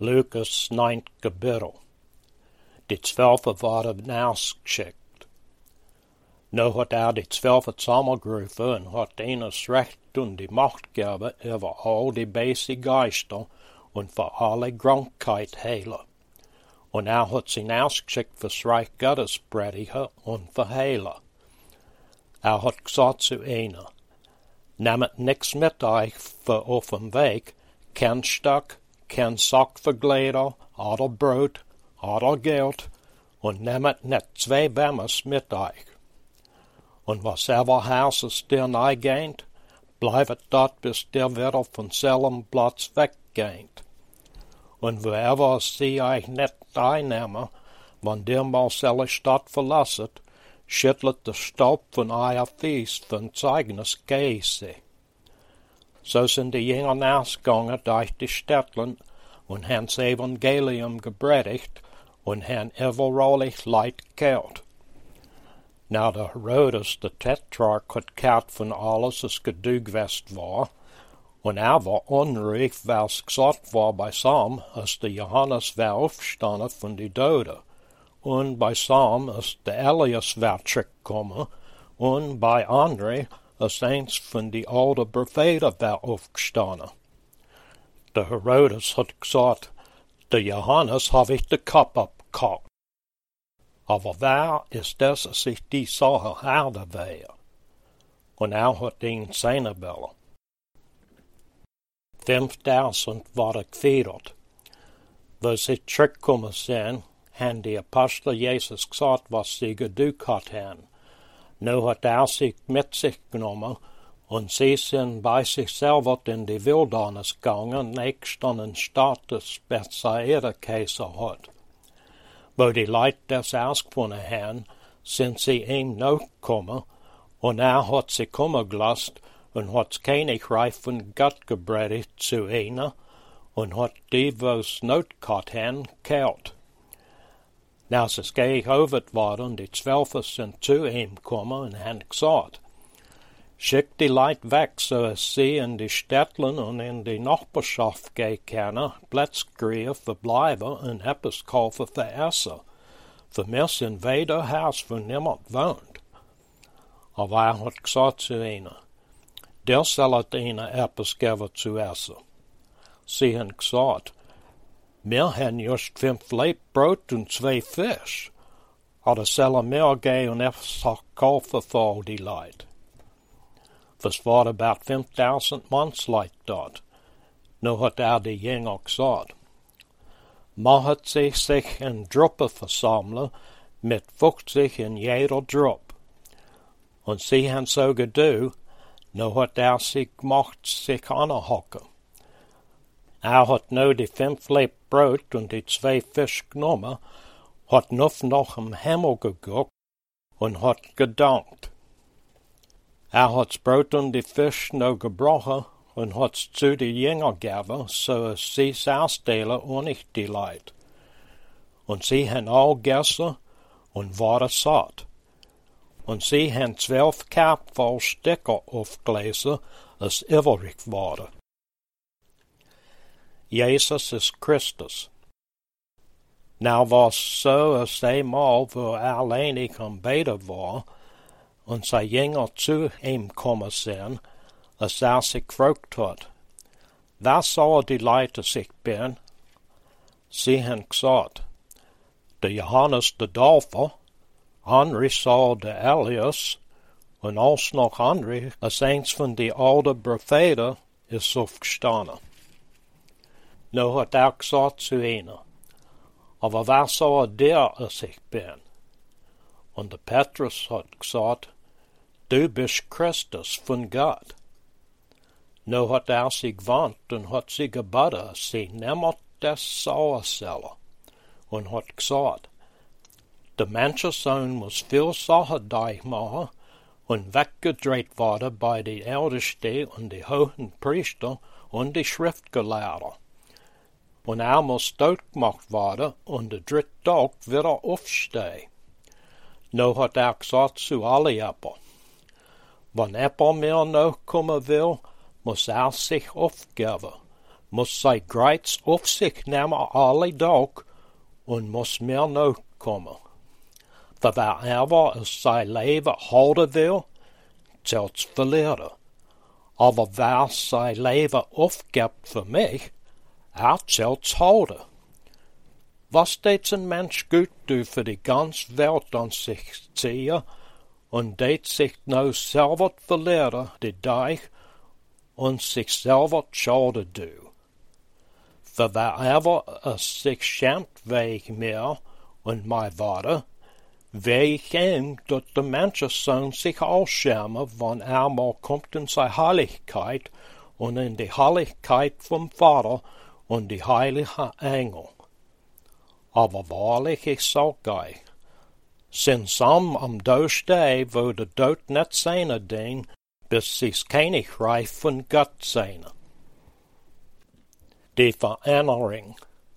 Lukas 9 kapitel. De 12 waren uitgeschikt. Nou had de 12 samengeroepen en had enes recht en die macht gegeven over al die böse Geister en voor alle krankheid heilen. En had zijn uitgeschikt fürs Reich Gottes predigen en verheilen. Had gezegd zu einer, neemt niks met euch voor auf dem Weg, kein Stock, kein Sack für Kleider, oder Brot, oder Geld, und nehmt net 2 Bämmers mit euch. Und was ever Hauses dir neigeht, bleibt dort, bis der wieder von selben Platz weggeht. Und woever sie euch net einnehmen, wann der mal selle Stadt verlasset, schüttelt der Staub von euer Fies von Zeugnis Geise. So sind die Jünger ausgegangen durch die Städtlen und haben das Evangelium gepredigt und haben überall Leid gehört. Now der Herodes, der Tetrarch, hat gehört von alles, was gedugwest war, und war unruhig, weil es gesagt war bei Sam, als der Johannes war aufgestanden von die Toten, und bei Sam, als der Elias war zurückgekommen, und bei André, als eins von die alten Propheten war aufgestanden. Der Herodes hat gesagt, der Johannes habe ich den Kopf abgekauft. Aber wer ist das, als ich die Sache herde wäre? Und hat ihn seine Bälle. 5000 waren gefedert. Wo sie zurückgekommen sind, haben die Apostel Jesus gesagt, was sie geduckt hatten. Nu hat sich mit sich genommen und sie sind bei sich selber in die Wildnis gegangen, nächst an den Stadt des Bethsaida-Kaiser hat. Wo die Leute das ausgefunden haben, sind sie ihm nachgekommen und hat sie kommen gelassen und hat das Königreich von Gott gepredigt zu ihnen und hat die, wo's Not gehabt haben, gehört. Nou, es ist gehovert worden, die 12 sind zu ihm gekommen und haben gesagt, schickt die Leute weg, so dass sie in die Städtlen und in die Nachbarschaft gehen können, Plätze kriegen verbleiben und etwas kaufen für Essen. Für mir sind weder Haus, wo niemand wohnt. Aber hat gesagt zu ihnen, der soll ihnen etwas geben zu essen. Sie haben gesagt, wir haben just 5 Leibbrot und 2 Fisch. Oder sollen wir gehen und etwas kaufen für all die Leute? Es waren about 5000 Mannsleute dort. Nu hat die Jünger gesagt, machet sich in Truppe versammeln, mit 50 in jeder Truppe. Und sie haben so gedu, nu hat sich gemacht, sich anhocken. Hat nu die 5 Leibbrot und die 2 Fisch genommen, hat noch im Himmel geguckt und hat gedankt. Hat das Brot und die Fisch noch gebrochen und hat's zu den Jüngern gegeben, so dass sie's ausdelen und nicht die Leute. Und sie haben all gegessen und waren satt. Und sie haben 12 Kap voll Stücke aufgelesen, als übrig waren. Jesus ist Christus. Nou was so, als einmal, wo alleinig am Beten war, und sein Jünger zu ihm gekommen sind, als sich gefragt hat, was soll die Leute sich bin? Sie haben gesagt, der Johannes der Täufer, andere soll der Elias, und als noch andere, als eins von die alten Propheten, ist aufgestanden. Nu hat gesagt zu ihnen, aber was soll der, als ich bin? Und der Petrus hat gesagt, du bist Christus von Gott. Nu hat sich gewandt und hat sie gebeten, sie nehmt das Sauerselle. Und hat gesagt, der Menschensohn muss viel Sachen durchmachen und weggedreht werden bei den Ältesten und die hohen Priester und die Schriftgelehrten. Und muss tot gemacht werden und der 3. Tag wieder aufstehen. Nu hat gesagt zu alle Äpfel, wenn jemand mir nachkommen will, muss sich aufgeben, muss sei Greiz auf sich nehmen alle Tag und muss mehr noch kommen. Für wer aber es sein Leben halten will, zählt's verlieren. Aber wer sein Leben aufgibt für mich, zählt's halten. Was deed ein Mensch gut du für die ganze Welt an sich ziehen und deed sich nou selber verlieren, die Deich, und sich selber schade du. Für wer es sich schämt wegen mir und mein Worte, weh ich ihm, dass der Menschensohn sich auch schäme, wann mal kommt in seine Heiligkeit und in die Heiligkeit vom Vater und die heiligen Engel. Aber wahrlich, ich sag euch, sind am Tag, wo der Tod nicht seine den, bis sie's Königreich von Gott seine. Die Veränderung.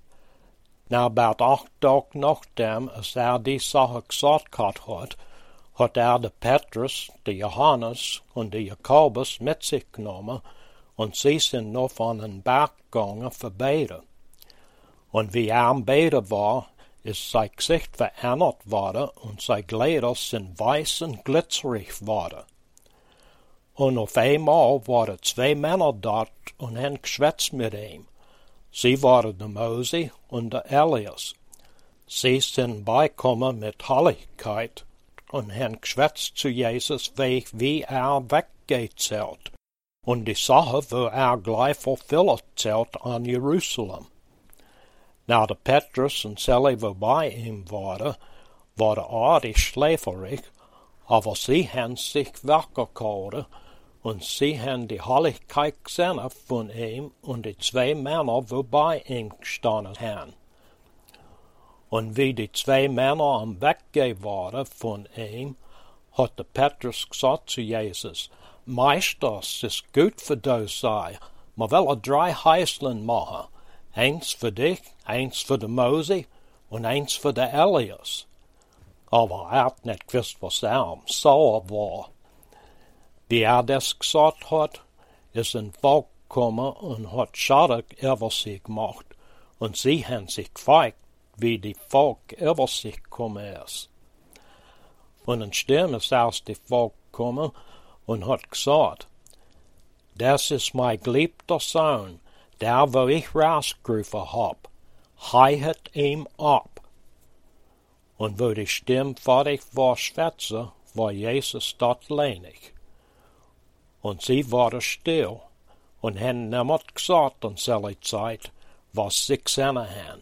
Na, bald 8 Tage nachdem es die Sache gesagt hat, hat de Petrus, de Johannes und de Jakobus mit sich genommen und sie sind noch an den Berg gegangen für Beten. Und wie am Beten war, ist sein Gesicht verändert worden und seine Kleider sind weiß und glitzerig worden. Und auf einmal waren 2 Männer dort und haben geschwätzt mit ihm. Sie waren der Mose und der Elias. Sie sind beikommen mit Heiligkeit und haben geschwätzt zu Jesus, wie weggeht zählt. Und die Sache, wo gleich verfüllt zählt an Jerusalem. Na, der Petrus und Sally, wo bei ihm waren artig schläferig, aber sie haben sich weggehalten und sie haben die Heiligkeit gesehen von ihm und die 2 Männer, wo bei ihm gestanden haben. Und wie die 2 Männer am Weggehen waren von ihm, hat der Petrus gesagt zu Jesus, Meister, es ist gut für dich sei, man will 3 Heißlein machen, eins für dich, eins für den Mose und eins für den Elias. Aber hat nicht gewusst, was am sauer war. Wie das gesagt hat, ist ein Volk gekommen und hat Schade über sie gemacht, und sie haben sich gefragt, wie die Volk über sich gekommen ist. Und ein Stimme ist aus dem Volk gekommen und hat gesagt, das ist mein geliebter Sohn, der, wo ich rausgerufen hab, heihet ihm ab. Und wo die Stimme fertig war schwätze, war Jesus dort leinig. Und sie waren still und haben niemand gesagt an selle Zeit, was sie gesehen haben.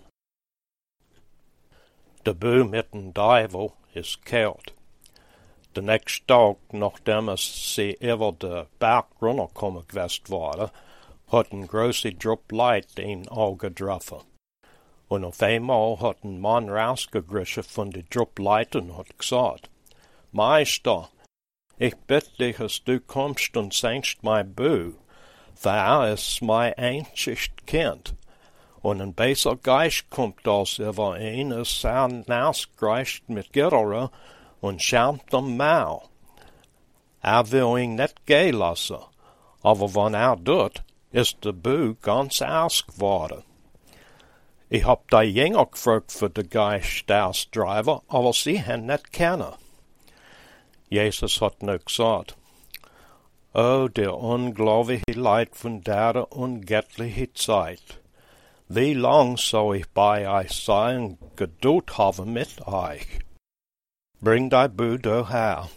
Der Bö mit dem Teufel ist kalt. Der nächste Tag, nachdem es sie über den Berg runtergekommen gewesen waren, hat ein großer Drupp Leid ihn Auge getroffen. Und auf einmal hat ein Mann rausgegriffen von den Drupp Leid und hat gesagt, Meister, ich bitte dich, dass du kommst und senkst mein Bö, für ist mein einziges Kind. Und ein besser Geist kommt aus über ihn, als nausgreift mit Gitter und schämt am Maul. Will ihn nicht gehen lassen, aber wenn tut, ist der Bö ganz ausgeworden. Ich hab die Jünger gefragt für den Geist ausdreiben, aber sie haben nicht kennen. Jesus hat nur gesagt, oh, der unglaubliche Leid von der ungöttlichen Zeit. Wie lang soll ich bei euch sein, Geduld haben mit euch? Bring dein Bö her.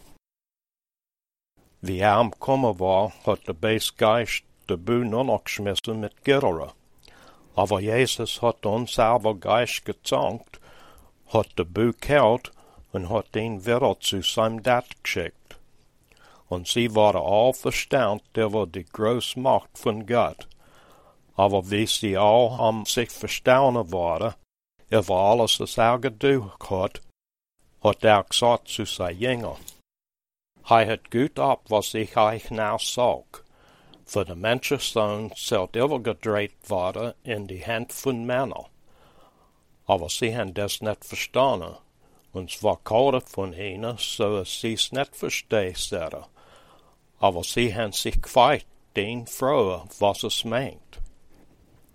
Wie am Kommen war, hat der Geist der Bö nur noch geschmissen mit Gitter. Aber Jesus hat uns selber Geist gezankt, hat der Bö kalt und hat ihn wieder zu seinem Dad geschickt. Und sie waren all verstaunt über die große Macht von Gott. Aber wie sie auch am sich verstaunen waren, über alles, was getan hat gesagt zu seinen Jüngern, hat gut ab, was ich euch now sag. Für der Menschensohn sollt übergedreht werden in die Hand von Männern. Aber sie haben das nicht verstanden. Und es war kalt von ihnen, so dass sie es nicht verstehen. Aber sie haben sich gefragt, den froh, was es meint.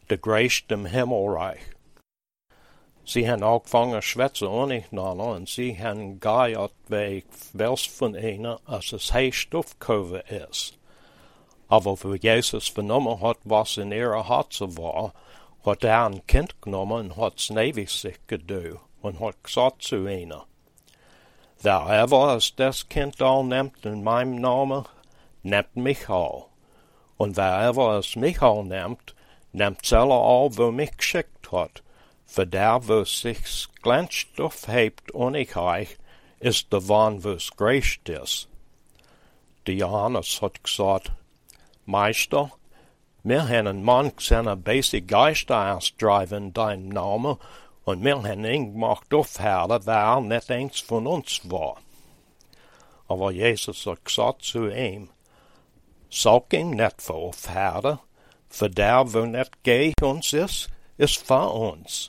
de Grace dem Himmelreich. Sie han angefangen schwätzen untereinander und sie han geiert, wie wels von ihnen, als es heist aufgekommen ist. Aber wo Jesus vernommen hat, was in ihrer Herzen war, hat ein Kind genommen und hat's neben sich gedu und hat gesagt zu ihnen, wer ever es das Kind all nimmt in meinem Namen, nimmt mich all. Und wer ever es mich all nimmt selber all, wo mich geschickt hat. Für der, wo sich's glänzt aufhebt Unigkeit, ist der Wahn, wo's gerecht ist. Der Johannes hat gesagt, Meister, wir haben einen Mann gesehen, böse Geister ausdriven in deinem Namen, und wir haben ihn gemacht aufhören, weil nicht eins von uns war. Aber Jesus hat gesagt zu ihm, sag ihn nicht für aufhören, für der, wo nicht gegen uns ist für uns.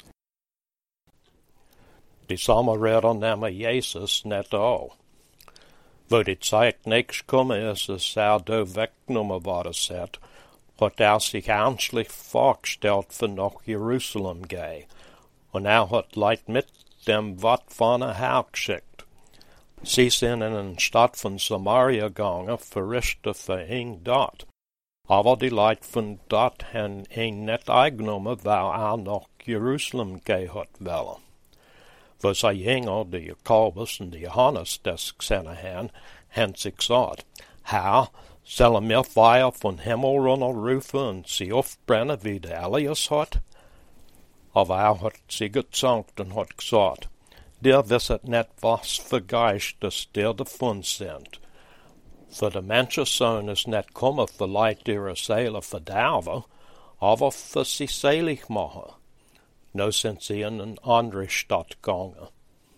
Die Samariter nehmen Jesus nicht an. Wo die Zeit nächst gekommen ist, dass da weggenommen worden ist, hat sich ernstlich vorgestellt für nach Jerusalem gehen. Und hat Leute mit dem Wort vorne hergeschickt. Sie sind in eine Stadt von Samaria gegangen, verrichten für ihn dort. Aber die Leute von dort haben ihn nicht eingenommen, weil nach Jerusalem gehen hat wollen. Wo sie Jünger, die Jakobus und die Johannes das gesehen haben sie gesagt, Herr, sollen wir Feuer von Himmel runterrufen und sie aufbrennen, wie der Elias hat? Aber hat sie gezankt und hat gesagt, dir wisset nicht, was für Geistes dir davon sind. Für der Menschensohn ist nicht kommen, für Leute ihre Seele verderben, aber für sie selig machen. Nu sind sie in eine andere Stadt gegangen.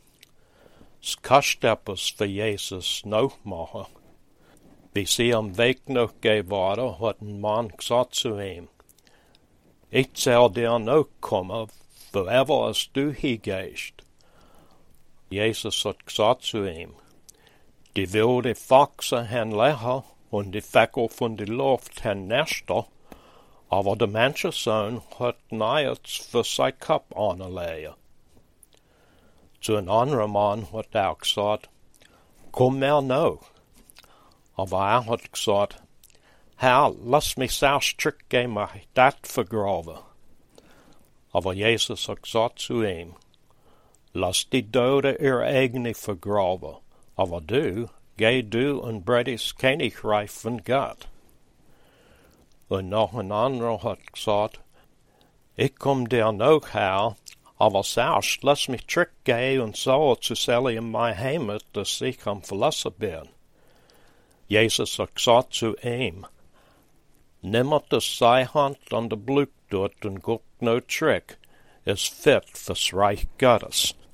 Es kostet etwas für Jesus noch machen. Wie sie am Weg noch gehen waren, hat ein Mann gesagt zu ihm, ich soll dir noch kommen, woever es du hingehst. Jesus hat gesagt zu ihm, die wilde Foxen haben Löcher und die Vögel von der Luft haben Nester, aber der Menschensohn hat nichts für sein Kopf anlegen. Zu einem anderen Mann hat gesagt, komm mir noch. Aber hat gesagt, Herr, lass mich zuerst zurückgehen, mach ich das vergraben. Aber Jesus hat gesagt zu ihm, lass die Toten ihre eigene vergraben, aber geh du und breit das Königreich von Gott. Und noch ein anderer hat gesagt, ich komm dir noch her, aber zuerst lass mich zurückgehen und sagen zu Sally in mein Heimat, dass ich am Verlassen bin. Jesus hat gesagt zu ihm, nimm das seine Hand an der Blut dort und guck no zurück, ist fit fürs Reich Gottes.